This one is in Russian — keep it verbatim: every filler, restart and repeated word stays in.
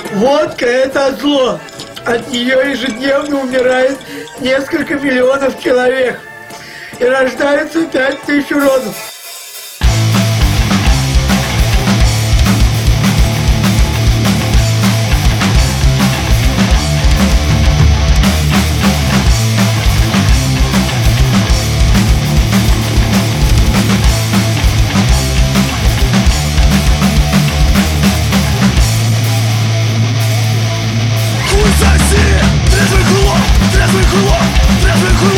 Водка – это зло. От нее ежедневно умирает несколько миллионов человек. И рождается пять тысяч уродов. Трезвый кулак, трезвый кулак, трезвый кулак.